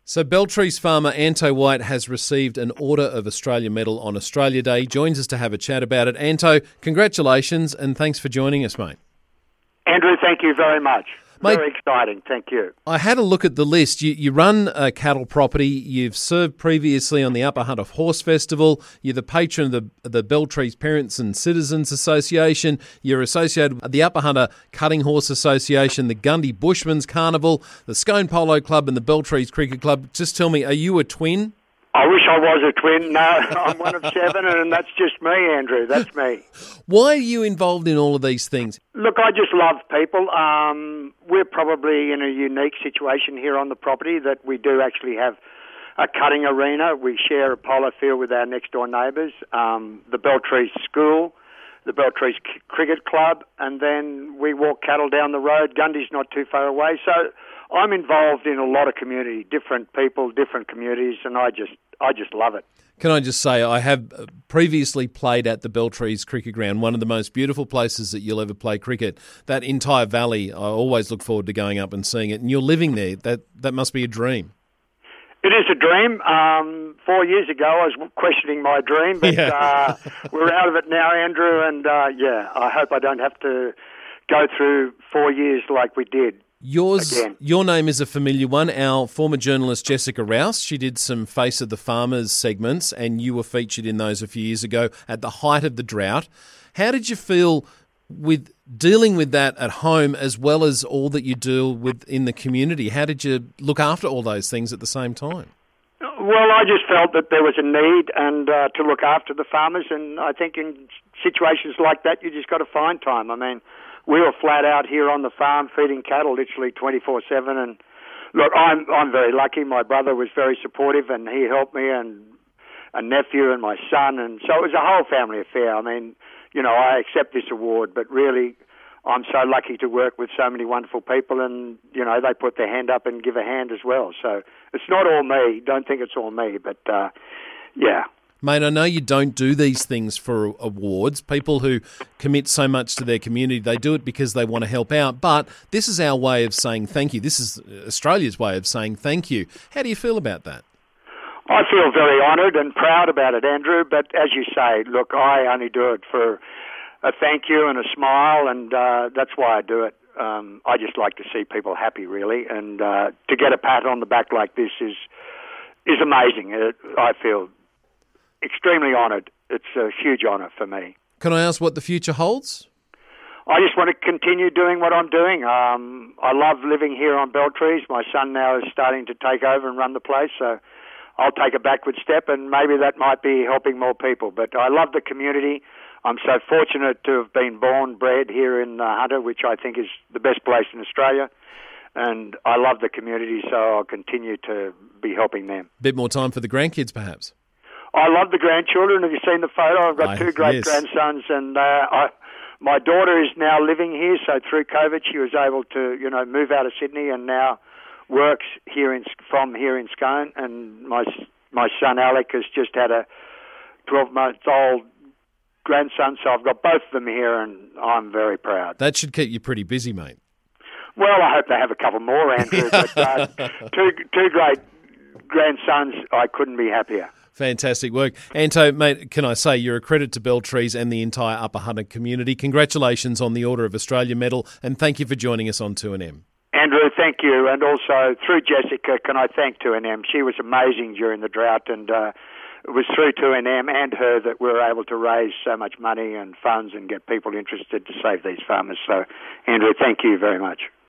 So Beltree's farmer Anto White has received an Order of Australia Medal on Australia Day. He joins us to have a chat about it. Anto, congratulations and thanks for joining us, mate. Andrew, thank you very much. Mate, very exciting, thank you. I had a look at the list. You run a cattle property. You've served previously on the Upper Hunter Horse Festival. You're the patron of the Beltree's Parents and Citizens Association. You're associated with the Upper Hunter Cutting Horse Association, the Gundy Bushman's Carnival, the Scone Polo Club and the Beltree's Cricket Club. Just tell me, are you a twin? I wish I was a twin. No, I'm one of seven, and that's just me, Andrew. That's me. Why are you involved in all of these things? Look, I just love people. We're probably in a unique situation here on the property that we do actually have a cutting arena. We share a polo field with our next-door neighbours, the Beltree's School, the Beltree's Cricket Club, and then we walk cattle down the road. Gundy's not too far away. So I'm involved in a lot of community, different people, different communities, and I just love it. Can I just say, I have previously played at the Beltree's Cricket Ground, one of the most beautiful places that you'll ever play cricket. That entire valley, I always look forward to going up and seeing it. And you're living there. That must be a dream. It is a dream. 4 years ago, I was questioning my dream, but we're out of it now, Andrew, and I hope I don't have to go through 4 years like we did. Your name is a familiar one. Our former journalist Jessica Rouse, she did some Face of the Farmers segments and you were featured in those a few years ago at the height of the drought. How did you feel with dealing with that at home as well as all that you deal with in the community? How did you look after all those things at the same time? Well, I just felt that there was a need and to look after the farmers, and I think in situations like that you just got to find time. I mean, we were flat out here on the farm feeding cattle literally 24/7. And look, I'm very lucky. My brother was very supportive and he helped me, and a nephew and my son. And so it was a whole family affair. I mean, you know, I accept this award, but really I'm so lucky to work with so many wonderful people, and, you know, they put their hand up and give a hand as well. So it's not all me. Don't think it's all me, but yeah. Mate, I know you don't do these things for awards. People who commit so much to their community, they do it because they want to help out. But this is our way of saying thank you. This is Australia's way of saying thank you. How do you feel about that? I feel very honoured and proud about it, Andrew. But as you say, look, I only do it for a thank you and a smile, and that's why I do it. I just like to see people happy, really. And to get a pat on the back like this is amazing. I feel extremely honoured. It's a huge honour for me. Can I ask what the future holds? I just want to continue doing what I'm doing. I love living here on Beltree's. My son now is starting to take over and run the place, so I'll take a backward step, and maybe that might be helping more people. But I love the community. I'm so fortunate to have been born, bred here in Hunter, which I think is the best place in Australia. And I love the community, so I'll continue to be helping them. Bit more time for the grandkids, perhaps? I love the grandchildren. Have you seen the photo? I've got two great grandsons, and my daughter is now living here. So through COVID, she was able to, you know, move out of Sydney and now works from here in Scone. And my son Alec has just had a 12-month-old grandson, so I've got both of them here, and I'm very proud. That should keep you pretty busy, mate. Well, I hope they have a couple more, Andrew. But two great grandsons, I couldn't be happier. Fantastic work. Anto, mate, can I say you're a credit to Beltree's and the entire Upper Hunter community. Congratulations on the Order of Australia Medal, and thank you for joining us on 2NM. Andrew, thank you. And also, through Jessica, can I thank 2NM? She was amazing during the drought, and it was through 2NM and her that we were able to raise so much money and funds and get people interested to save these farmers. So, Andrew, thank you very much.